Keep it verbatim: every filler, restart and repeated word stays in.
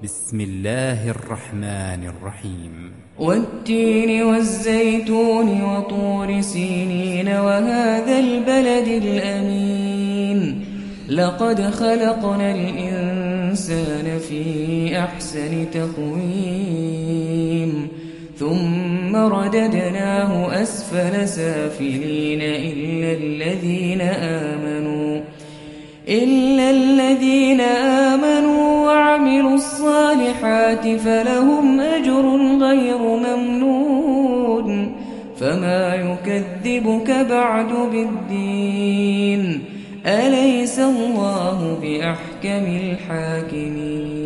بسم الله الرحمن الرحيم والتين والزيتون وطور سينين وهذا البلد الأمين لقد خلقنا الإنسان في أحسن تقويم ثم رددناه أسفل سافلين إلا الذين آمنوا إلا الذين آمنوا وعملوا الصالحات فلهم أجر غير ممنون فما يكذبك بعد بالدين أليس الله بأحكم الحاكمين